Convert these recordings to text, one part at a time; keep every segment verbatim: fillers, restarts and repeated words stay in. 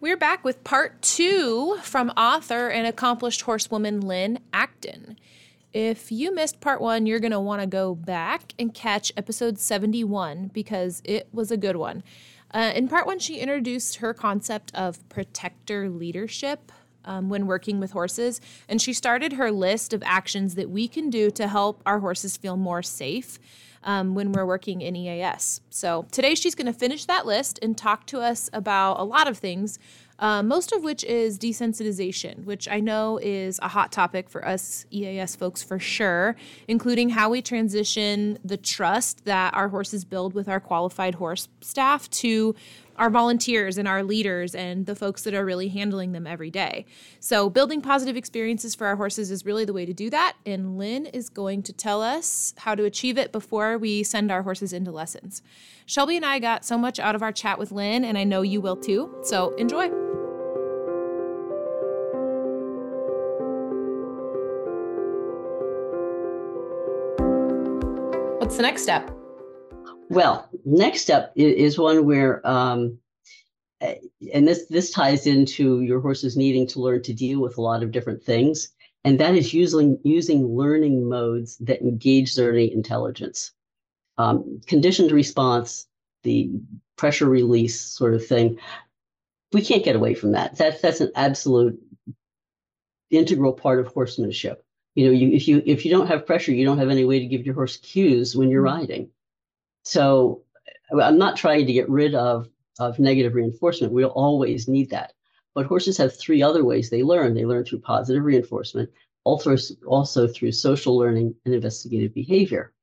We're back with part two from author and accomplished horsewoman Lynn Acton. If you missed part one, you're going to want to go back and catch episode seventy-one because it was a good one. Uh, in part one, she introduced her concept of protector leadership um, when working with horses, and she started her list of actions that we can do to help our horses feel more safe um, when we're working in E A S. So today she's going to finish that list and talk to us about a lot of things, uh, most of which is desensitization, which I know is a hot topic for us E A S folks for sure, including how we transition the trust that our horses build with our qualified horse staff to our volunteers and our leaders and the folks that are really handling them every day. So building positive experiences for our horses is really the way to do that. And Lynn is going to tell us how to achieve it before we send our horses into lessons. Shelby and I got so much out of our chat with Lynn, and I know you will too. So enjoy. What's the next step? Well, next step is one where, um, and this this ties into your horses needing to learn to deal with a lot of different things, and that is using using learning modes that engage their innate intelligence. Um, conditioned response, the pressure release sort of thing, we can't get away from that. That's that's an absolute integral part of horsemanship. You know, you if you if you don't have pressure, you don't have any way to give your horse cues when you're riding. So I'm not trying to get rid of, of negative reinforcement. We'll always need that. But horses have three other ways they learn. They learn through positive reinforcement, also, also through social learning and investigative behavior.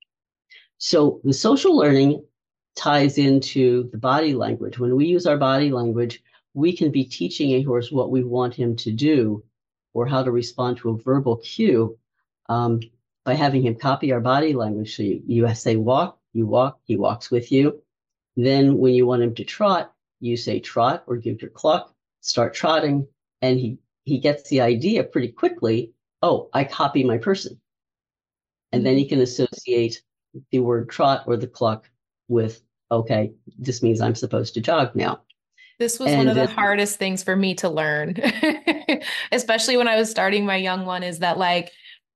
So the social learning ties into the body language. When we use our body language, we can be teaching a horse what we want him to do or how to respond to a verbal cue um, by having him copy our body language. So you, you say walk, you walk, he walks with you. Then when you want him to trot, you say trot or give your cluck, start trotting, and he, he gets the idea pretty quickly, oh, I copy my person. And then he can associate the word trot or the cluck with, okay, this means I'm supposed to jog now. This was and one of the then, hardest things for me to learn, especially when I was starting my young one, is that like,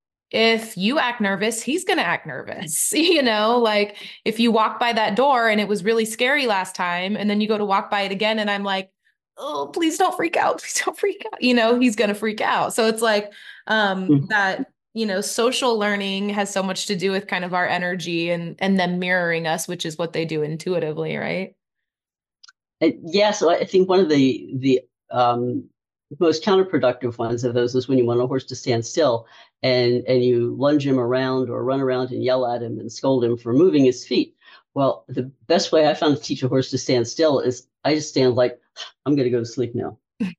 if you act nervous, he's going to act nervous. You know, like if you walk by that door and it was really scary last time, and then you go to walk by it again, and I'm like, oh, please don't freak out. Please don't freak out. You know, he's going to freak out. So it's like um, mm-hmm. that, you know, social learning has so much to do with kind of our energy and, and them mirroring us, which is what they do intuitively. Right. Uh, yeah. So I think one of the, the, um, most counterproductive ones of those is when you want a horse to stand still and, and you lunge him around or run around and yell at him and scold him for moving his feet. Well, the best way I found to teach a horse to stand still is I just stand like, I'm going to go to sleep now.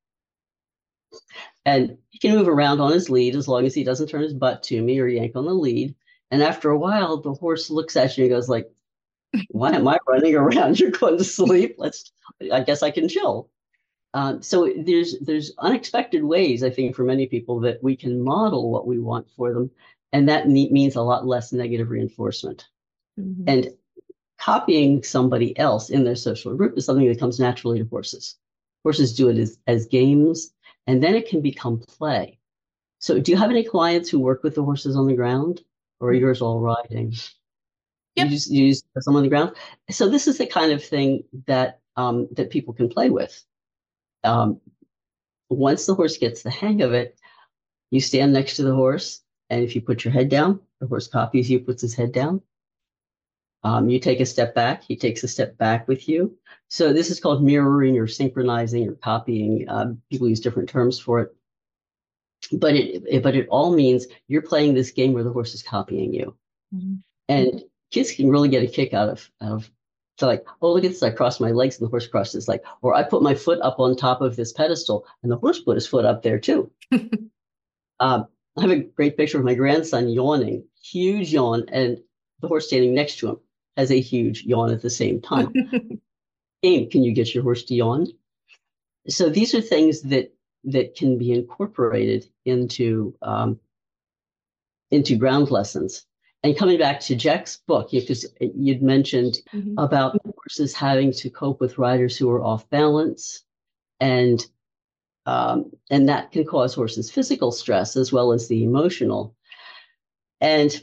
And he can move around on his lead as long as he doesn't turn his butt to me or yank on the lead. And after a while, the horse looks at you and goes like, why am I running around? You're going to sleep. Let's, I guess I can chill. Um, so there's there's unexpected ways, I think, for many people that we can model what we want for them. And that ne- means a lot less negative reinforcement. Mm-hmm. And copying somebody else in their social group is something that comes naturally to horses. Horses do it as, as games, and then it can become play. So do you have any clients who work with the horses on the ground, or are yours all riding? Yep. You just you use some on the ground. So this is the kind of thing that um, that people can play with. Um, once the horse gets the hang of it, you stand next to the horse, and if you put your head down, the horse copies you, puts his head down. Um, you take a step back, he takes a step back with you. So this is called mirroring or synchronizing or copying. Um, people use different terms for it. But it, it but it all means you're playing this game where the horse is copying you. Mm-hmm. And kids can really get a kick out of, out of So like, oh, look at this, I crossed my legs and the horse crossed his leg. Or I put my foot up on top of this pedestal and the horse put his foot up there too. um, I have a great picture of my grandson yawning, huge yawn, and the horse standing next to him has a huge yawn at the same time. Game, can you get your horse to yawn? So these are things that that can be incorporated into, um, into ground lessons. And coming back to Jack's book, because you'd mentioned mm-hmm. about horses having to cope with riders who are off balance And um, and that can cause horses physical stress as well as the emotional. And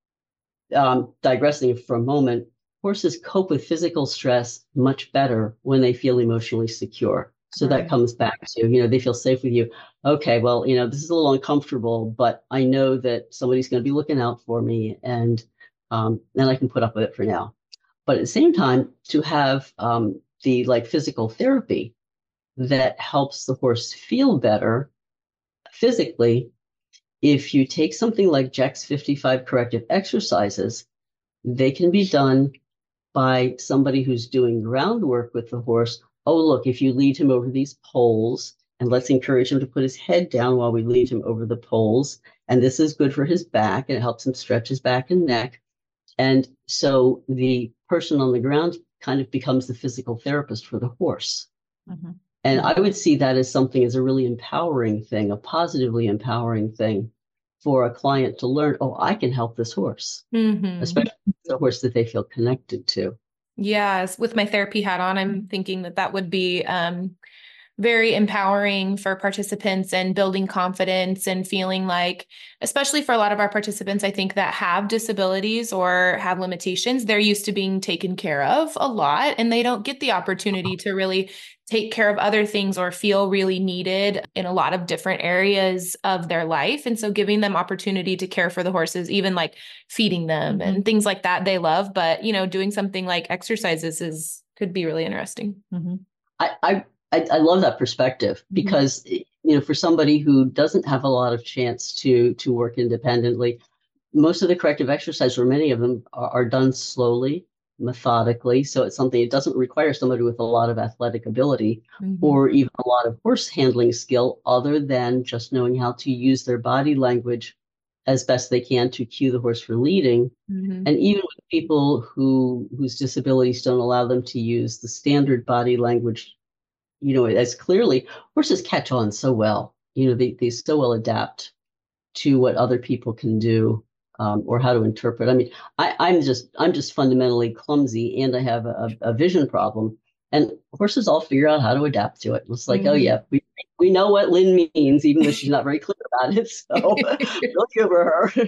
um, digressing for a moment, horses cope with physical stress much better when they feel emotionally secure. So Right. that comes back to, you know, they feel safe with you. Okay, well, you know, this is a little uncomfortable, but I know that somebody's going to be looking out for me, and um, then I can put up with it for now. But at the same time, to have um, the like physical therapy that helps the horse feel better physically, if you take something like Jack's fifty-five corrective exercises, they can be done by somebody who's doing groundwork with the horse. Oh, look, if you lead him over these poles, and let's encourage him to put his head down while we lead him over the poles. And this is good for his back, and it helps him stretch his back and neck. And so the person on the ground kind of becomes the physical therapist for the horse. Mm-hmm. And I would see that as something as a really empowering thing, a positively empowering thing for a client to learn, oh, I can help this horse, mm-hmm. especially the horse that they feel connected to. Yes. With my therapy hat on, I'm thinking that that would be um, very empowering for participants and building confidence and feeling like, especially for a lot of our participants, I think that have disabilities or have limitations, they're used to being taken care of a lot, and they don't get the opportunity to really take care of other things or feel really needed in a lot of different areas of their life. And so giving them opportunity to care for the horses, even like feeding them mm-hmm. and things like that, they love, but you know, doing something like exercises is, could be really interesting. Mm-hmm. I, I I, I love that perspective because, mm-hmm. you know, for somebody who doesn't have a lot of chance to to work independently, most of the corrective exercises, or many of them, are, are done slowly, methodically. So it's something, it doesn't require somebody with a lot of athletic ability mm-hmm. or even a lot of horse handling skill, other than just knowing how to use their body language as best they can to cue the horse for leading. Mm-hmm. And even with people who whose disabilities don't allow them to use the standard body language, you know, as clearly, horses catch on so well. You know, they, they so well adapt to what other people can do um, or how to interpret. I mean, I, I'm just I'm just fundamentally clumsy, and I have a, a vision problem. And horses all figure out how to adapt to it. It's like, mm-hmm. oh yeah, we we know what Lynn means, even though she's not very clear about it. So don't give her her.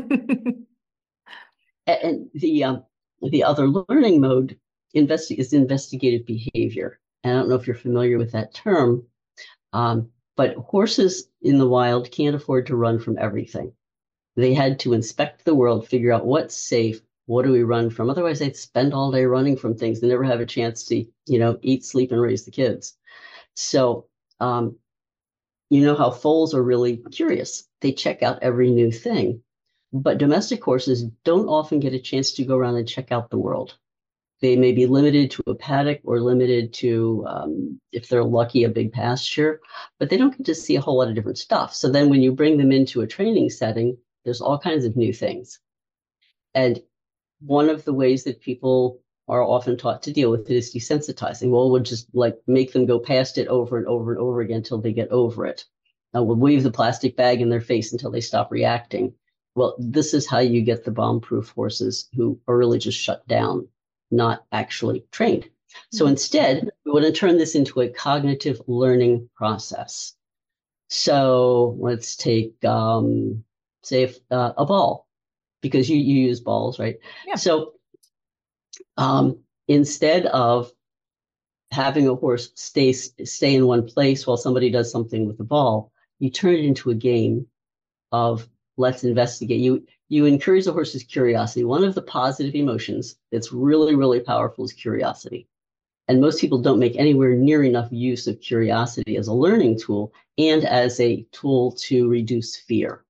and, and the um, the other learning mode investi- is investigative behavior. And I don't know if you're familiar with that term, um, but horses in the wild can't afford to run from everything. They had to inspect the world, figure out what's safe, what do we run from? Otherwise, they'd spend all day running from things. They never have a chance to, you know, eat, sleep, and raise the kids. So, um, you know how foals are really curious. They check out every new thing. But domestic horses don't often get a chance to go around and check out the world. They may be limited to a paddock or limited to, um, if they're lucky, a big pasture, but they don't get to see a whole lot of different stuff. So then when you bring them into a training setting, there's all kinds of new things. And one of the ways that people are often taught to deal with it is desensitizing. Well, we'll just like make them go past it over and over and over again until they get over it. Now we'll wave the plastic bag in their face until they stop reacting. Well, this is how you get the bomb-proof horses who are really just shut down, not actually trained. So instead, we want to turn this into a cognitive learning process. So let's take, um, say, if, uh, a ball, because you, you use balls, right? Yeah. So um, instead of having a horse stay, stay in one place while somebody does something with the ball, you turn it into a game of let's investigate. You you encourage the horse's curiosity. One of the positive emotions that's really, really powerful is curiosity. And most people don't make anywhere near enough use of curiosity as a learning tool and as a tool to reduce fear.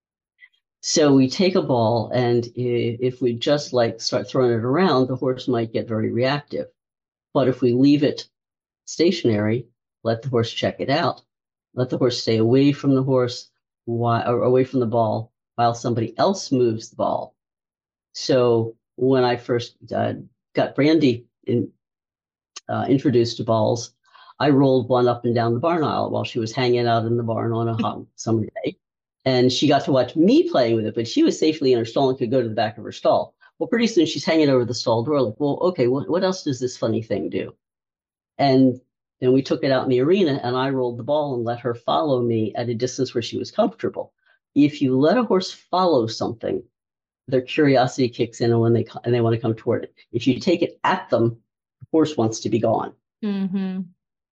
So we take a ball, and if we just like start throwing it around, the horse might get very reactive. But if we leave it stationary, let the horse check it out, let the horse stay away from the horse, while, or away from the ball while somebody else moves the ball. So when I first uh, got Brandy in, uh, introduced to balls, I rolled one up and down the barn aisle while she was hanging out in the barn on a hot summer day. And she got to watch me playing with it, but she was safely in her stall and could go to the back of her stall. Well, pretty soon she's hanging over the stall door like, well, okay, what, what else does this funny thing do? And Then we took it out in the arena and I rolled the ball and let her follow me at a distance where she was comfortable. If you let a horse follow something, their curiosity kicks in and when they and they want to come toward it. If you take it at them, the horse wants to be gone. Mm-hmm.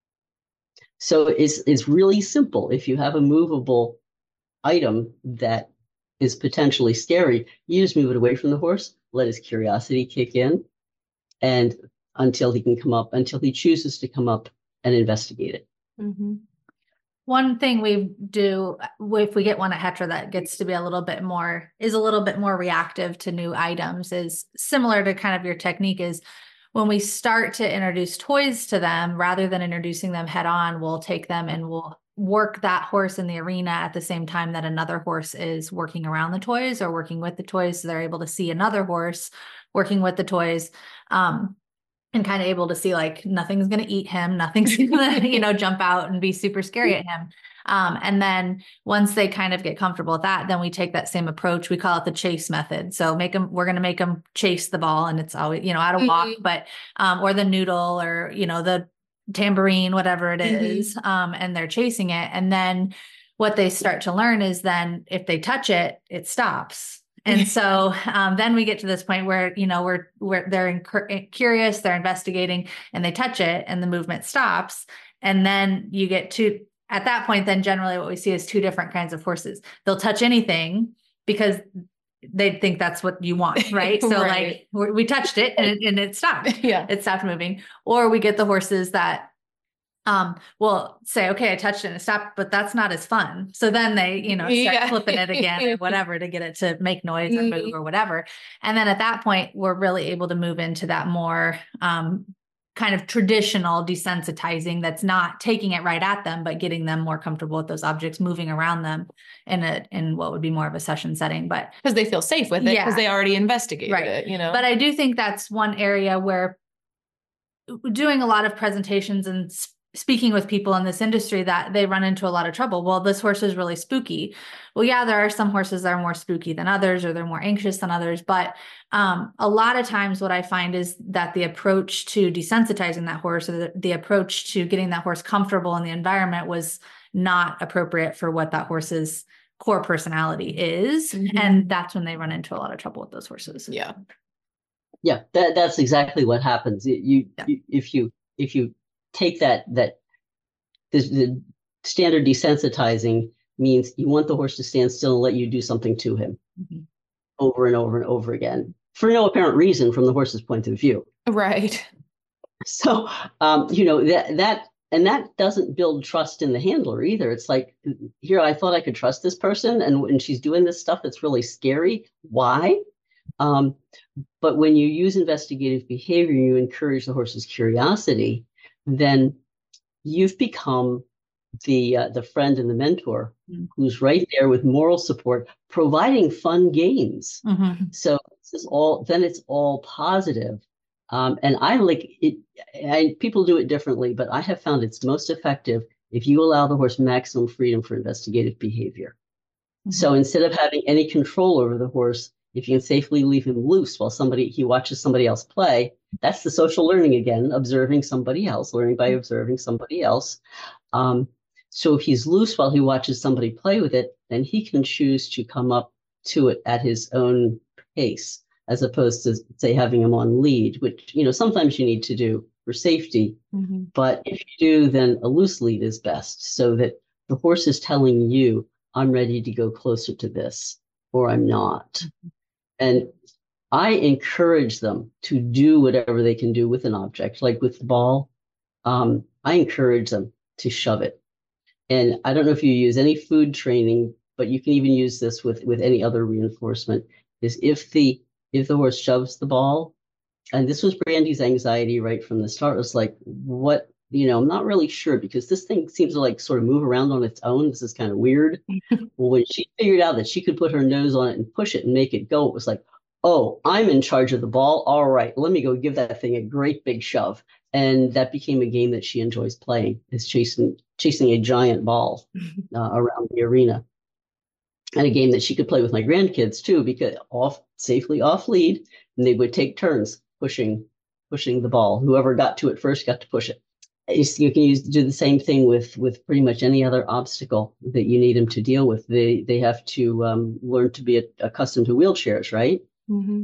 So it's it's really simple. If you have a movable item that is potentially scary, you just move it away from the horse, let his curiosity kick in, and until he can come up, until he chooses to come up and investigate it. Mm-hmm. One thing we do if we get one at Hetra that gets to be a little bit more, is a little bit more reactive to new items, is similar to kind of your technique, is when we start to introduce toys to them, rather than introducing them head on, we'll take them and we'll work that horse in the arena at the same time that another horse is working around the toys or working with the toys. So they're able to see another horse working with the toys. Um, and kind of able to see like nothing's going to eat him, nothing's going to, you know, jump out and be super scary at him. Um, and then once they kind of get comfortable with that, then we take that same approach. We call it the chase method. So make them, we're going to make them chase the ball, and it's always, you know, out of walk, mm-hmm. but, um, or the noodle, or, you know, the tambourine, whatever it is. Mm-hmm. Um, and they're chasing it. And then what they start to learn is then if they touch it, it stops. And so um, then we get to this point where, you know, we're, we're they're inc- curious, they're investigating, and they touch it and the movement stops. And then you get to, at that point, then generally what we see is two different kinds of horses. They'll touch anything because they think that's what you want, right? So right. like we touched it and it, and it stopped. Yeah. It stopped moving. Or we get the horses that Um, well, say, okay, I touched it and it stopped, but that's not as fun. So then they, you know, start yeah. flipping it again or whatever to get it to make noise or move or whatever. And then at that point, we're really able to move into that more, um, kind of traditional desensitizing that's not taking it right at them, but getting them more comfortable with those objects moving around them in a, in what would be more of a session setting, but because they feel safe with it because yeah. they already investigated right. it, you know? But I do think that's one area where doing a lot of presentations and speaking with people in this industry that they run into a lot of trouble. Well, this horse is really spooky. Well, yeah, there are some horses that are more spooky than others, or they're more anxious than others. But um, a lot of times what I find is that the approach to desensitizing that horse, or the, the approach to getting that horse comfortable in the environment, was not appropriate for what that horse's core personality is. Mm-hmm. And that's when they run into a lot of trouble with those horses. Yeah. Yeah, that, that's exactly what happens. You, yeah. you if you, if you, take that, that the, the standard desensitizing means you want the horse to stand still and let you do something to him mm-hmm. over and over and over again for no apparent reason from the horse's point of view. Right. So, um, you know, that, that, and that doesn't build trust in the handler either. It's like, here, I thought I could trust this person, and when she's doing this stuff that's really scary, why? Um, but when you use investigative behavior, you encourage the horse's curiosity, then you've become the uh, the friend and the mentor mm-hmm. who's right there with moral support, providing fun games. Mm-hmm. So this is all. Then it's all positive. Um, and I like it. I, people do it differently, but I have found it's most effective if you allow the horse maximum freedom for investigative behavior. Mm-hmm. So instead of having any control over the horse, if you can safely leave him loose while somebody he watches somebody else play, that's the social learning again, observing somebody else, learning by observing somebody else. Um, so if he's loose while he watches somebody play with it, then he can choose to come up to it at his own pace, as opposed to, say, having him on lead, which, you know, sometimes you need to do for safety. Mm-hmm. But if you do, then a loose lead is best, so that the horse is telling you, I'm ready to go closer to this, or I'm not. Mm-hmm. And I encourage them to do whatever they can do with an object, like with the ball. Um, I encourage them to shove it. And I don't know if you use any food training, but you can even use this with, with any other reinforcement, is if the if the horse shoves the ball, and this was Brandy's anxiety right from the start, was like, what, you know, I'm not really sure, because this thing seems to like sort of move around on its own. This is kind of weird. Well, when she figured out that she could put her nose on it and push it and make it go, it was like, oh, I'm in charge of the ball. All right, let me go give that thing a great big shove. And that became a game that she enjoys playing, is chasing chasing a giant ball uh, around the arena. And a game that she could play with my grandkids too, because off safely off lead, and they would take turns pushing pushing the ball. Whoever got to it first got to push it. you can use do the same thing with with pretty much any other obstacle that you need them to deal with. They they have to um, learn to be accustomed to wheelchairs, right? Mm-hmm.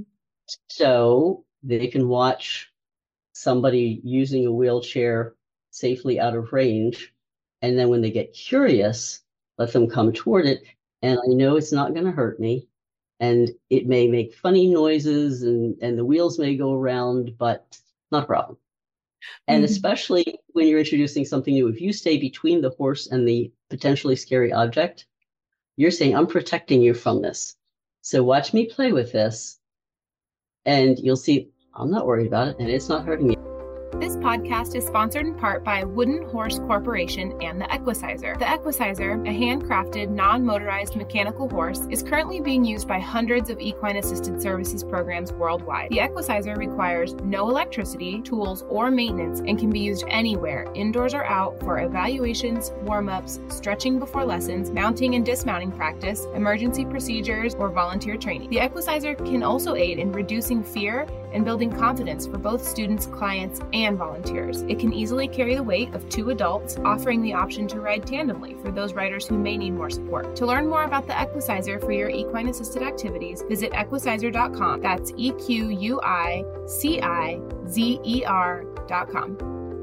So they can watch somebody using a wheelchair safely out of range, and then when they get curious, let them come toward it. And I know it's not going to hurt me, and it may make funny noises, and and the wheels may go around, but not a problem. And Mm-hmm. especially when you're introducing something new, if you stay between the horse and the potentially scary object, you're saying, I'm protecting you from this. So watch me play with this, and you'll see I'm not worried about it, and it's not hurting me. This podcast is sponsored in part by Wooden Horse Corporation and the Equicizer. The Equicizer, a handcrafted, non-motorized mechanical horse, is currently being used by hundreds of equine assisted services programs worldwide. The Equicizer requires no electricity, tools, or maintenance and can be used anywhere, indoors or out, for evaluations, warm-ups, stretching before lessons, mounting and dismounting practice, emergency procedures, or volunteer training. The Equicizer can also aid in reducing fear and building confidence for both students, clients, and volunteers. It can easily carry the weight of two adults, offering the option to ride tandemly for those riders who may need more support. To learn more about the Equicizer for your equine assisted activities, visit equicizer dot com. That's E Q U I C I Z E R dot com.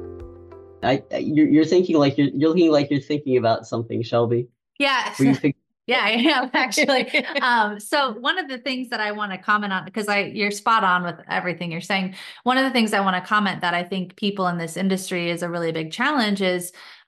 I, you're, you're thinking like you're, you're looking like you're thinking about something, Shelby. Yeah. Were you think- Yeah, I am actually. um, so one of the things that I want to comment on, because I you're spot on with everything you're saying. One of the things I want to comment that I think people in this industry is a really big challenge is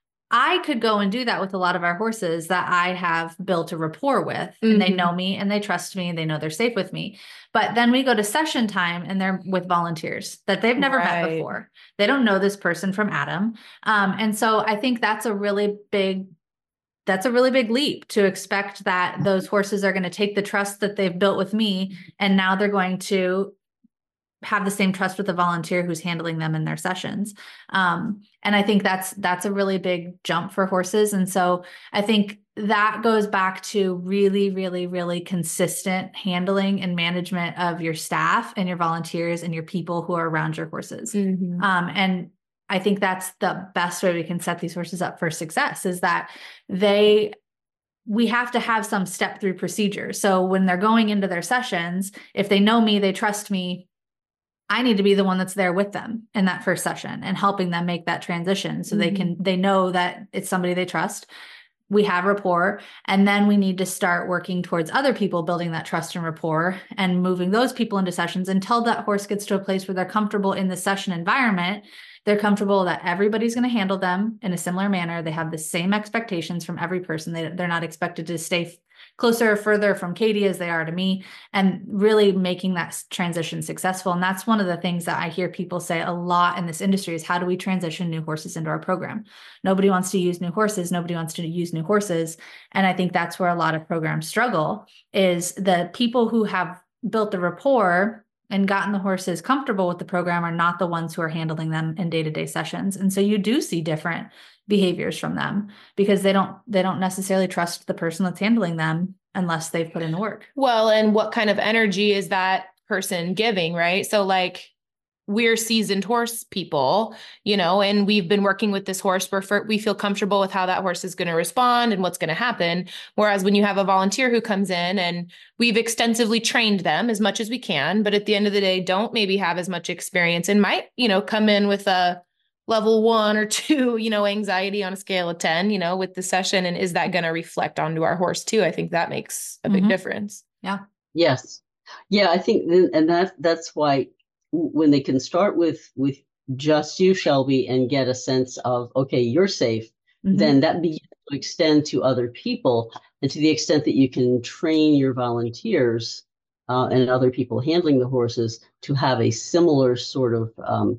I could go and do that with a lot of our horses that I have built a rapport with, mm-hmm. and they know me and they trust me and they know they're safe with me. But then we go to session time and they're with volunteers that they've never right. met before. They don't know this person from Adam. Um, and so I think that's a really big That's a really big leap to expect that those horses are going to take the trust that they've built with me, and now they're going to have the same trust with the volunteer who's handling them in their sessions. Um, and I think that's that's a really big jump for horses. And so I think that goes back to really, really, really consistent handling and management of your staff and your volunteers and your people who are around your horses. Mm-hmm. Um, and I think that's the best way we can set these horses up for success is that they, we have to have some step through procedure. So when they're going into their sessions, if they know me, they trust me, I need to be the one that's there with them in that first session and helping them make that transition. So mm-hmm. they can, they know that it's somebody they trust. We have rapport, and then we need to start working towards other people building that trust and rapport and moving those people into sessions until that horse gets to a place where they're comfortable in the session environment. They're comfortable that everybody's going to handle them in a similar manner. They have the same expectations from every person. They, they're not expected to stay f- closer or further from Katie as they are to me, and really making that transition successful. And that's one of the things that I hear people say a lot in this industry is, how do we transition new horses into our program? Nobody wants to use new horses. Nobody wants to use new horses. And I think that's where a lot of programs struggle, is the people who have built the rapport and gotten the horses comfortable with the program are not the ones who are handling them in day-to-day sessions. And so you do see different behaviors from them because they don't, they don't necessarily trust the person that's handling them unless they've put in the work. Well, and what kind of energy is that person giving, right? So like, we're seasoned horse people, you know, and we've been working with this horse where we feel comfortable with how that horse is going to respond and what's going to happen. Whereas when you have a volunteer who comes in and we've extensively trained them as much as we can, but at the end of the day, don't maybe have as much experience and might, you know, come in with a level one or two, you know, anxiety on a scale of ten, you know, with the session. And is that going to reflect onto our horse too? I think that makes a big mm-hmm. difference. Yeah. Yes. Yeah. I think, and that, that's why when they can start with with just you, Shelby, and get a sense of, okay, you're safe, mm-hmm. then that begins to extend to other people. And to the extent that you can train your volunteers uh, and other people handling the horses to have a similar sort of um,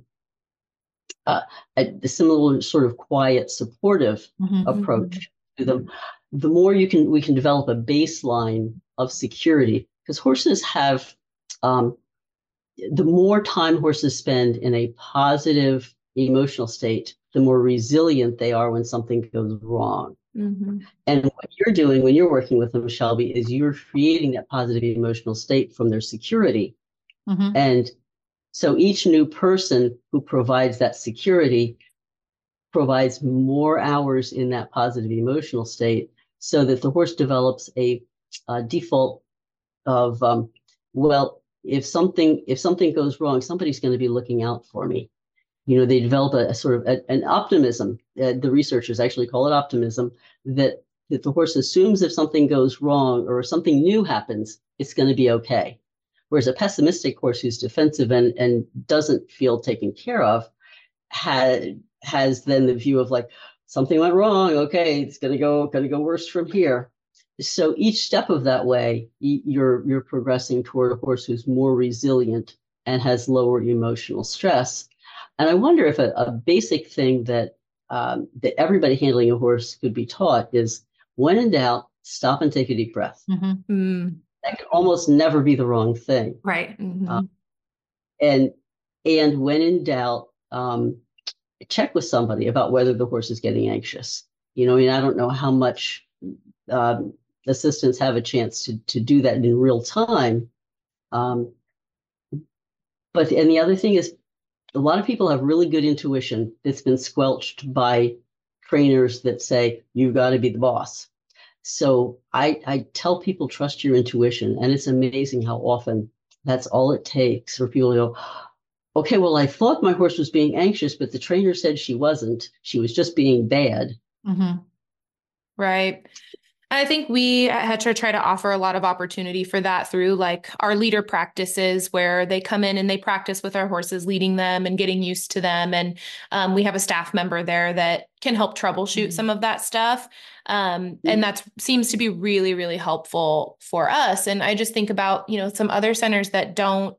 uh, a, a similar sort of quiet, supportive mm-hmm. approach to them, the more you can we can develop a baseline of security, because horses have um, the more time horses spend in a positive emotional state, the more resilient they are when something goes wrong. Mm-hmm. And what you're doing when you're working with them, Shelby, is you're creating that positive emotional state from their security. Mm-hmm. And so each new person who provides that security provides more hours in that positive emotional state so that the horse develops a, a default of, um, well, if something if something goes wrong, somebody's going to be looking out for me. You know, they develop a, a sort of a, an optimism. Uh, the researchers actually call it optimism, that, that the horse assumes if something goes wrong or something new happens, it's going to be okay. Whereas a pessimistic horse who's defensive and, and doesn't feel taken care of had, has then the view of like, something went wrong. Okay, it's going to go going to go worse from here. So each step of that way, you're you're progressing toward a horse who's more resilient and has lower emotional stress. And I wonder if a, a basic thing that um, that everybody handling a horse could be taught is, when in doubt, stop and take a deep breath. Mm-hmm. Mm. That can almost never be the wrong thing. Right. Mm-hmm. Um, and and when in doubt, um, check with somebody about whether the horse is getting anxious. You know, I mean, I don't know how much um, assistants have a chance to to do that in real time. Um, but and the other thing is, a lot of people have really good intuition that's been squelched by trainers that say, you've got to be the boss. So I, I tell people, trust your intuition. And it's amazing how often that's all it takes for people to go, okay, well, I thought my horse was being anxious, but the trainer said she wasn't. She was just being bad. Mm-hmm. Right. I think we at Hetra try to offer a lot of opportunity for that through like our leader practices, where they come in and they practice with our horses, leading them and getting used to them. And um, we have a staff member there that can help troubleshoot mm-hmm. some of that stuff. Um, mm-hmm. And that seems to be really, really helpful for us. And I just think about, you know, some other centers that don't,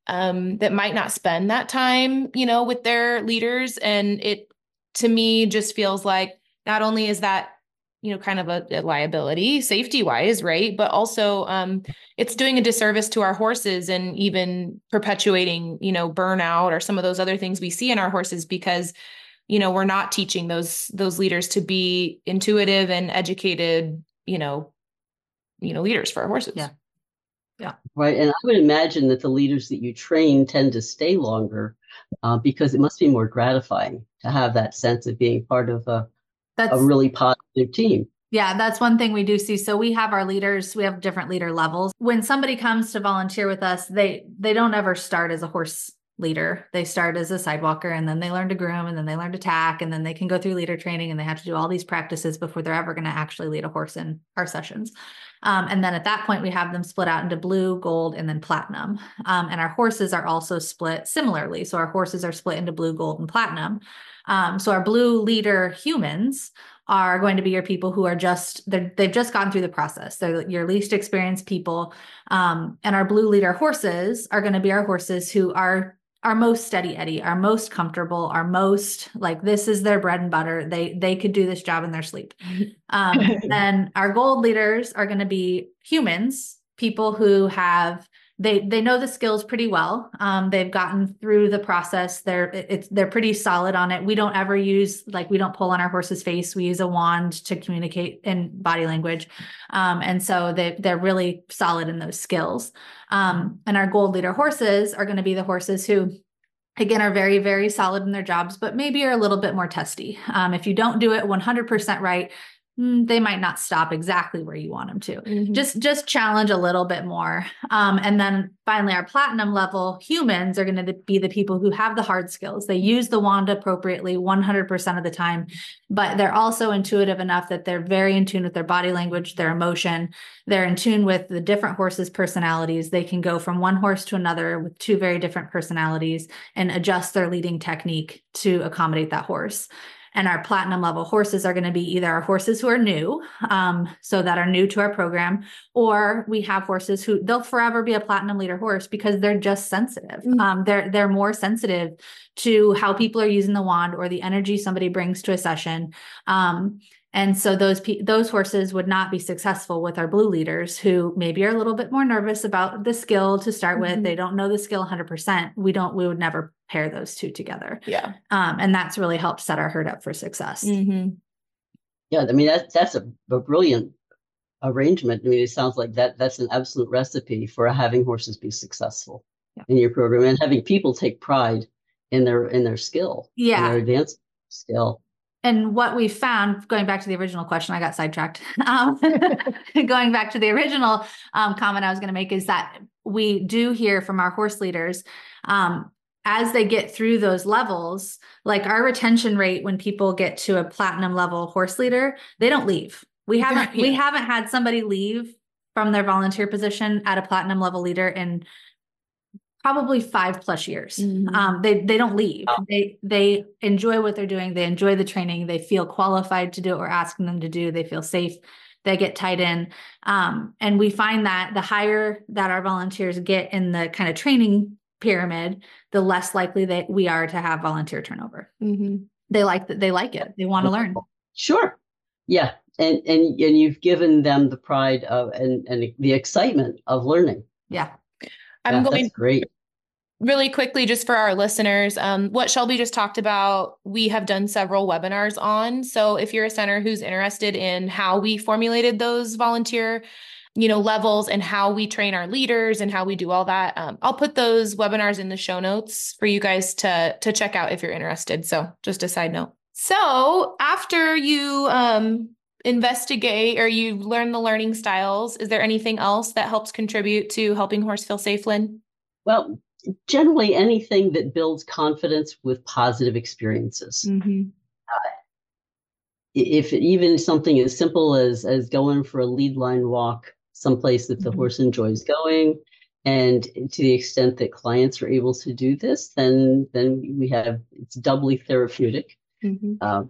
um, that might not spend that time, you know, with their leaders. And it, to me, just feels like not only is that, you know, kind of a, a liability safety wise, right? But also um, it's doing a disservice to our horses and even perpetuating, you know, burnout or some of those other things we see in our horses, because, you know, we're not teaching those, those leaders to be intuitive and educated, you know, you know, leaders for our horses. Yeah. Yeah. Right. And I would imagine that the leaders that you train tend to stay longer uh, because it must be more gratifying to have that sense of being part of a, That's, a really positive team. Yeah, that's one thing we do see. So we have our leaders, we have different leader levels. When somebody comes to volunteer with us, they they don't ever start as a horse leader. They start as a sidewalker, and then they learn to groom, and then they learn to tack, and then they can go through leader training, and they have to do all these practices before they're ever going to actually lead a horse in our sessions. Um, and then at that point, we have them split out into blue, gold, and then platinum. Um, and our horses are also split similarly. So our horses are split into blue, gold, and platinum. Um, so our blue leader humans are going to be your people who are just, they've just gone through the process. They're your least experienced people. Um, and our blue leader horses are going to be our horses who are our most steady Eddie, our most comfortable, our most like, this is their bread and butter. They, they could do this job in their sleep. Um, and our gold leaders are going to be humans, people who have, they, they know the skills pretty well. Um, they've gotten through the process. They're, it's, they're pretty solid on it. We don't ever use, like, we don't pull on our horse's face. We use a wand to communicate in body language. Um, and so they, they're really solid in those skills. Um, and our gold leader horses are going to be the horses who, again, are very, very solid in their jobs, but maybe are a little bit more testy. Um, if you don't do it one hundred percent right, they might not stop exactly where you want them to. Mm-hmm. Just, just challenge a little bit more. Um, and then finally, our platinum level humans are going to be the people who have the hard skills. They use the wand appropriately one hundred percent of the time, but they're also intuitive enough that they're very in tune with their body language, their emotion. They're in tune with the different horses' personalities. They can go from one horse to another with two very different personalities and adjust their leading technique to accommodate that horse. And our platinum level horses are going to be either our horses who are new, um, so that are new to our program, or we have horses who they'll forever be a platinum leader horse because they're just sensitive. Mm-hmm. Um, they're they're more sensitive to how people are using the wand or the energy somebody brings to a session. Um, And so those those horses would not be successful with our blue leaders, who maybe are a little bit more nervous about the skill to start with. Mm-hmm. They don't know the skill one hundred percent. We don't. We would never pair those two together. Yeah, um, and that's really helped set our herd up for success. Mm-hmm. Yeah, I mean that's that's a, a brilliant arrangement. I mean, it sounds like that that's an absolute recipe for having horses be successful yeah. in your program and having people take pride in their in their skill, yeah, in their advanced skill. And what we found, going back to the original question, I got sidetracked. Um, going back to the original um, comment I was going to make is that we do hear from our horse leaders, um, as they get through those levels, like our retention rate when people get to a platinum level horse leader, they don't leave. We haven't yeah. we haven't had somebody leave from their volunteer position at a platinum level leader in probably five plus years. Mm-hmm. Um, they, they don't leave. Oh. They, they enjoy what they're doing. They enjoy the training. They feel qualified to do what we're asking them to do. They feel safe. They get tied in. Um, and we find that the higher that our volunteers get in the kind of training pyramid, the less likely that we are to have volunteer turnover. Mm-hmm. They like that. They like it. They want to learn. Sure. Yeah. And, and, and you've given them the pride of, and, and the excitement of learning. Yeah. I'm yeah, going that's great. Really quickly, just for our listeners, um, what Shelby just talked about, we have done several webinars on. So if you're a center who's interested in how we formulated those volunteer, you know, levels and how we train our leaders and how we do all that, um, I'll put those webinars in the show notes for you guys to, to check out if you're interested. So just a side note. So after you um, investigate or you learn the learning styles, is there anything else that helps contribute to helping horse feel safe, Lynn? Well, generally anything that builds confidence with positive experiences. Mm-hmm. Uh, if it, even something as simple as, as going for a lead line walk someplace that the mm-hmm. horse enjoys going, and to the extent that clients are able to do this, then, then we have, it's doubly therapeutic. Mm-hmm. Uh,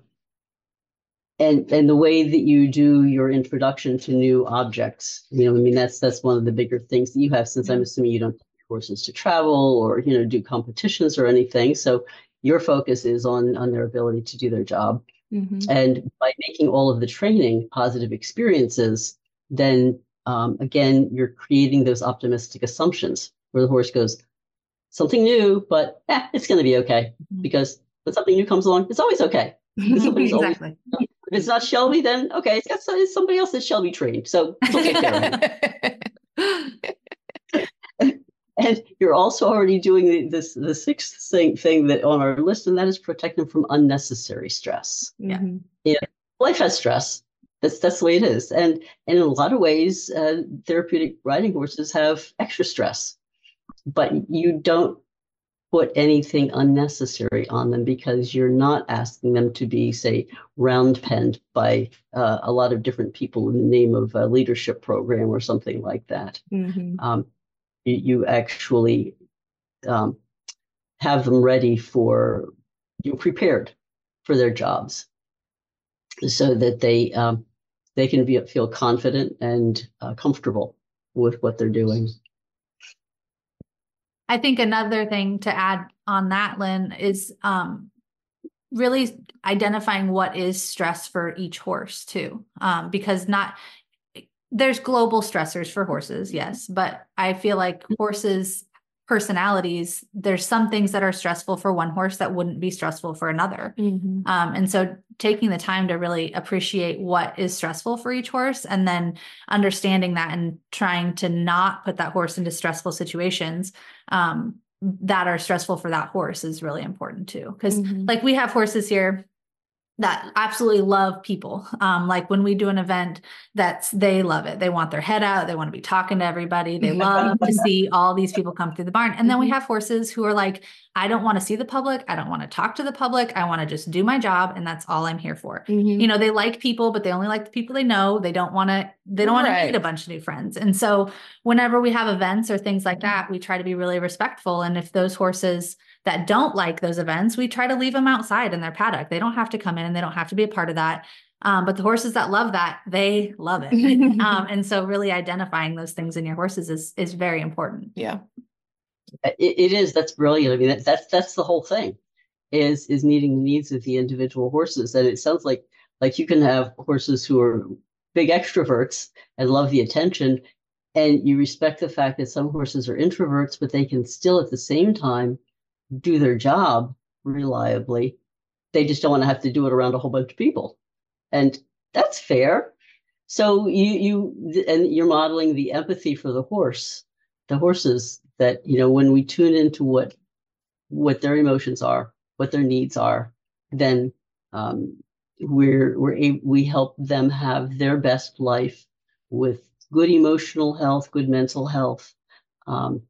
and, and the way that you do your introduction to new objects, you know, I mean, that's, that's one of the bigger things that you have, since mm-hmm. I'm assuming you don't horses to travel or, you know, do competitions or anything. So your focus is on, on their ability to do their job. Mm-hmm. And by making all of the training positive experiences, then um, again, you're creating those optimistic assumptions where the horse goes, something new, but eh, it's going to be okay. Mm-hmm. Because when something new comes along, it's always okay. Exactly. Always, if it's not Shelby, then okay, it's got somebody else that's Shelby trained. So it's okay. And you're also already doing this the sixth thing, thing that on our list, and that is protect them from unnecessary stress. Yeah, you know, life has stress. That's that's the way it is, and, and in a lot of ways, uh, therapeutic riding horses have extra stress, but you don't put anything unnecessary on them because you're not asking them to be, say, round penned by uh, a lot of different people in the name of a leadership program or something like that. Mm-hmm. Um, you actually um, have them ready for, you know, prepared for their jobs, so that they um, they can be feel confident and uh, comfortable with what they're doing. I think another thing to add on that, Lynn, is um, really identifying what is stress for each horse too, um, because not. There's global stressors for horses, yes, but I feel like horses' personalities, there's some things that are stressful for one horse that wouldn't be stressful for another. Mm-hmm. Um, and so taking the time to really appreciate what is stressful for each horse, and then understanding that and trying to not put that horse into stressful situations um, that are stressful for that horse is really important too. Because mm-hmm. like we have horses here that absolutely love people. Um, like when we do an event, that's, they love it. They want their head out. They want to be talking to everybody. They love to see all these people come through the barn. And then we have horses who are like, I don't want to see the public. I don't want to talk to the public. I want to just do my job. And that's all I'm here for. Mm-hmm. You know, they like people, but they only like the people they know. They don't want to, they don't want right. to meet a bunch of new friends. And so whenever we have events or things like that, we try to be really respectful. And if those horses that don't like those events, we try to leave them outside in their paddock. They don't have to come in and they don't have to be a part of that. Um, but the horses that love that, they love it. um, and so really identifying those things in your horses is, is very important. Yeah, it, it is. That's brilliant. I mean, that, that's, that's the whole thing is, is meeting the needs of the individual horses. And it sounds like, like you can have horses who are big extroverts and love the attention. And you respect the fact that some horses are introverts, but they can still at the same time do their job reliably. They just don't want to have to do it around a whole bunch of people. And that's fair. So you, you, and you're modeling the empathy for the horse, the horses that, you know, when we tune into what, what their emotions are, what their needs are, then um, we're we're a, we help them have their best life with good emotional health, good mental health, um,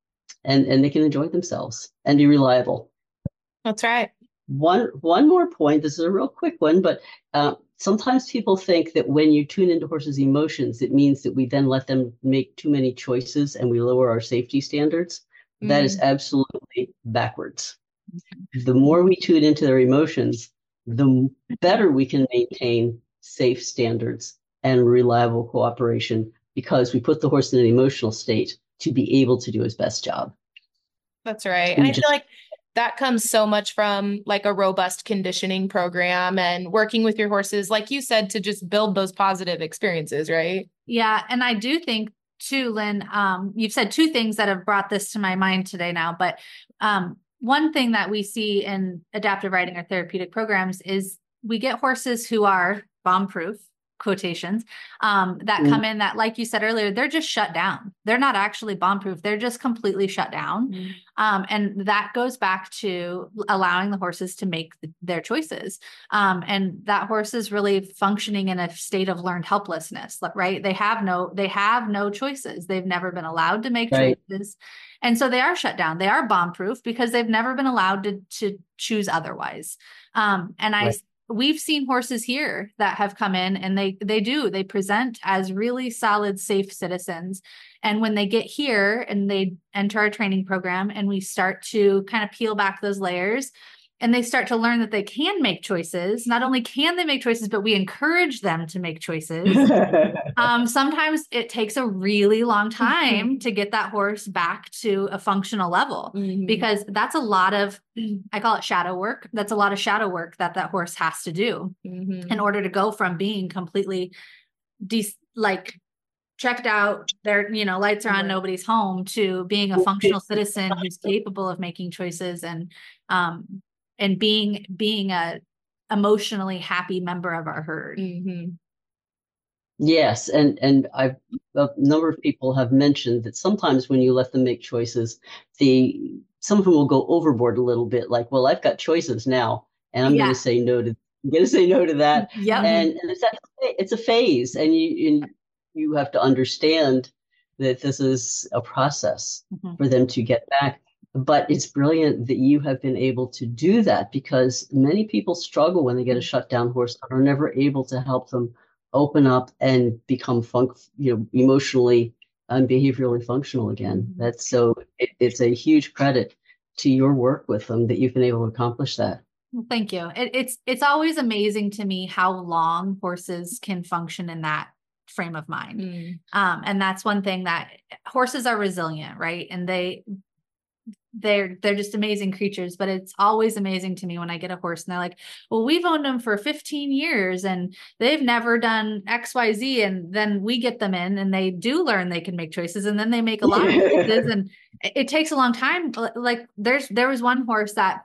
and and they can enjoy themselves and be reliable. That's right. One one more point. This is a real quick one, but uh, sometimes people think that when you tune into horses' emotions, it means that we then let them make too many choices and we lower our safety standards. Mm-hmm. That is absolutely backwards. The more we tune into their emotions, the better we can maintain safe standards and reliable cooperation, because we put the horse in an emotional state to be able to do his best job. That's right. And we I just, feel like that comes so much from like a robust conditioning program and working with your horses, like you said, to just build those positive experiences, right? Yeah. And I do think too, Lynn, um, you've said two things that have brought this to my mind today now, but um, one thing that we see in adaptive riding or therapeutic programs is we get horses who are bomb-proof, quotations, um, that mm. come in that, like you said earlier, they're just shut down. They're not actually bomb-proof. They're just completely shut down. Mm. Um, and that goes back to allowing the horses to make the, their choices. Um, and that horse is really functioning in a state of learned helplessness, right? They have no, they have no choices. They've never been allowed to make right. choices. And so they are shut down. They are bomb-proof because they've never been allowed to, to choose otherwise. Um, and I, right. we've seen horses here that have come in and they, they do, they present as really solid, safe citizens. And when they get here and they enter our training program and we start to kind of peel back those layers and they start to learn that they can make choices, not only can they make choices, but we encourage them to make choices. um, sometimes it takes a really long time to get that horse back to a functional level, mm-hmm. because that's a lot of, I call it shadow work. That's a lot of shadow work that that horse has to do mm-hmm. in order to go from being completely de- like checked out, their, you know, lights are on, nobody's home, to being a functional citizen who's capable of making choices and, um, and being, being a emotionally happy member of our herd. Mm-hmm. Yes. And, and I've, a number of people have mentioned that sometimes when you let them make choices, the, some of them will go overboard a little bit, like, well, I've got choices now and I'm yeah. going to say no to, I'm going to say no to that. Yeah. And, and it's, a, it's a phase, and you, and you have to understand that this is a process mm-hmm. for them to get back. But it's brilliant that you have been able to do that, because many people struggle when they get a shutdown horse and are never able to help them open up and become fun- you know, emotionally and behaviorally functional again. Mm-hmm. That's so, it, it's a huge credit to your work with them that you've been able to accomplish that. Well, thank you. It, it's, it's always amazing to me how long horses can function in that frame of mind. Mm. Um, and that's one thing, that horses are resilient, right? And they, they're, they're just amazing creatures, but it's always amazing to me when I get a horse and they're like, well, we've owned them for fifteen years and they've never done X, Y, Z. And then we get them in and they do learn they can make choices, and then they make a lot of choices, and it, it takes a long time. Like there's, there was one horse that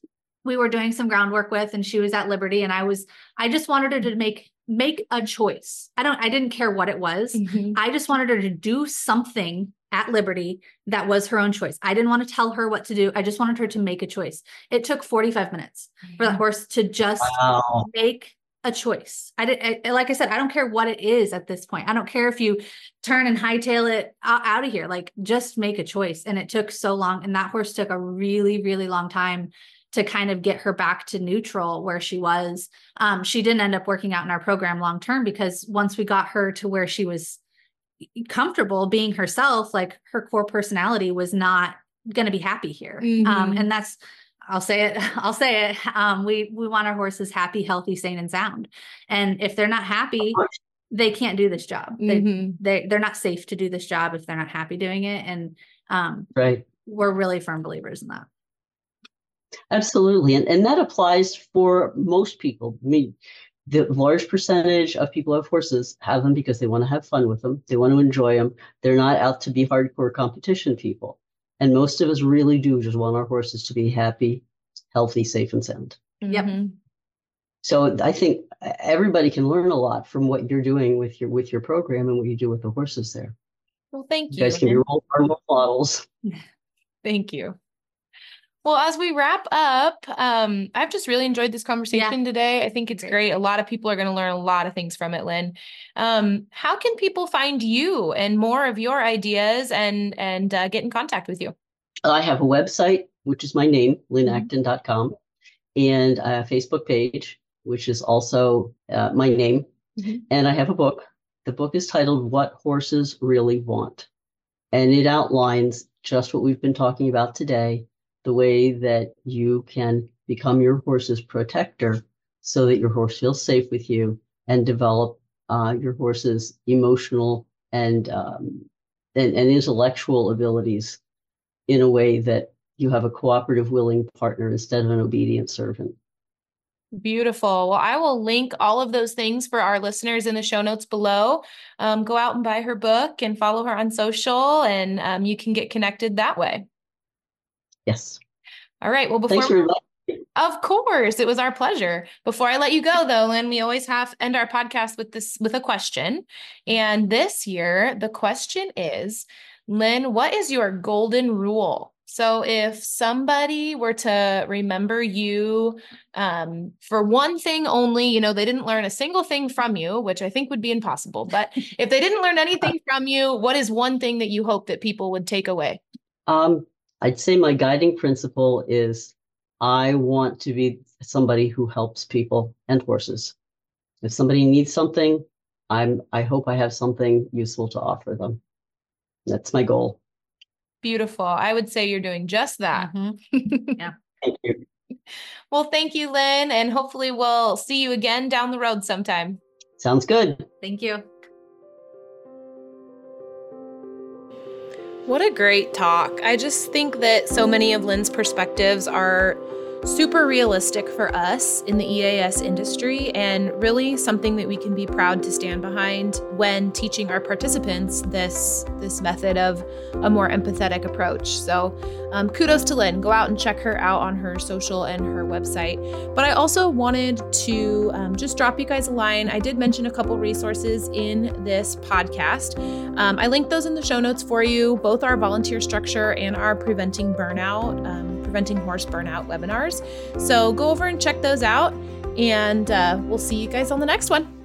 we were doing some groundwork with, and she was at Liberty, and I was, I just wanted her to make make a choice. I don't, I didn't care what it was. Mm-hmm. I just wanted her to do something at Liberty that was her own choice. I didn't want to tell her what to do. I just wanted her to make a choice. It took forty-five minutes for the horse to just wow. make a choice. I did, I, like I said, I don't care what it is at this point. I don't care if you turn and hightail it out, out of here, like just make a choice. And it took so long. And that horse took a really, really long time to kind of get her back to neutral where she was. Um, she didn't end up working out in our program long-term, because once we got her to where she was comfortable being herself, like her core personality was not going to be happy here. Mm-hmm. Um, and that's, I'll say it, I'll say it. Um, we, we want our horses happy, healthy, sane, and sound. And if they're not happy, they can't do this job. Mm-hmm. They, they, they're not safe to do this job if they're not happy doing it. And um, right. we're really firm believers in that. Absolutely. And, and that applies for most people. I mean, the large percentage of people who have horses have them because they want to have fun with them. They want to enjoy them. They're not out to be hardcore competition people. And most of us really do just want our horses to be happy, healthy, safe, and sound. Yep. So I think everybody can learn a lot from what you're doing with your with your program and what you do with the horses there. Well, thank you. You guys can be role, role models. Thank you. Well, as we wrap up, um, I've just really enjoyed this conversation yeah. today. I think it's great. A lot of people are going to learn a lot of things from it, Lynn. Um, how can people find you and more of your ideas and, and uh, get in contact with you? I have a website, which is my name, lynn acton dot com, and a Facebook page, which is also uh, my name. Mm-hmm. And I have a book. The book is titled What Horses Really Want. And it outlines just what we've been talking about today, the way that you can become your horse's protector so that your horse feels safe with you and develop uh, your horse's emotional and, um, and, and intellectual abilities in a way that you have a cooperative, willing partner instead of an obedient servant. Beautiful. Well, I will link all of those things for our listeners in the show notes below. Um, go out and buy her book and follow her on social, and um, you can get connected that way. Yes. All right. Well, before Thanks for inviting me. Of course, it was our pleasure. Before I let you go, though, Lynn, we always have end our podcast with this with a question. And this year, the question is, Lynn, what is your golden rule? So if somebody were to remember you um, for one thing only, you know, they didn't learn a single thing from you, which I think would be impossible. But if they didn't learn anything from you, what is one thing that you hope that people would take away? Um, I'd say my guiding principle is I want to be somebody who helps people and horses. If somebody needs something, I'm, I hope I have something useful to offer them. That's my goal. Beautiful. I would say you're doing just that. Mm-hmm. Yeah. Thank you. Well, thank you, Lynn, and hopefully we'll see you again down the road sometime. Sounds good. Thank you. What a great talk. I just think that so many of Lynn's perspectives are super realistic for us in the E A S industry, and really something that we can be proud to stand behind when teaching our participants this, this method of a more empathetic approach. So um, kudos to Lynn. Go out and check her out on her social and her website. But I also wanted to um, just drop you guys a line. I did mention a couple resources in this podcast. Um, I linked those in the show notes for you, both our volunteer structure and our preventing burnout, um, preventing horse burnout webinars. So go over and check those out, and uh, we'll see you guys on the next one.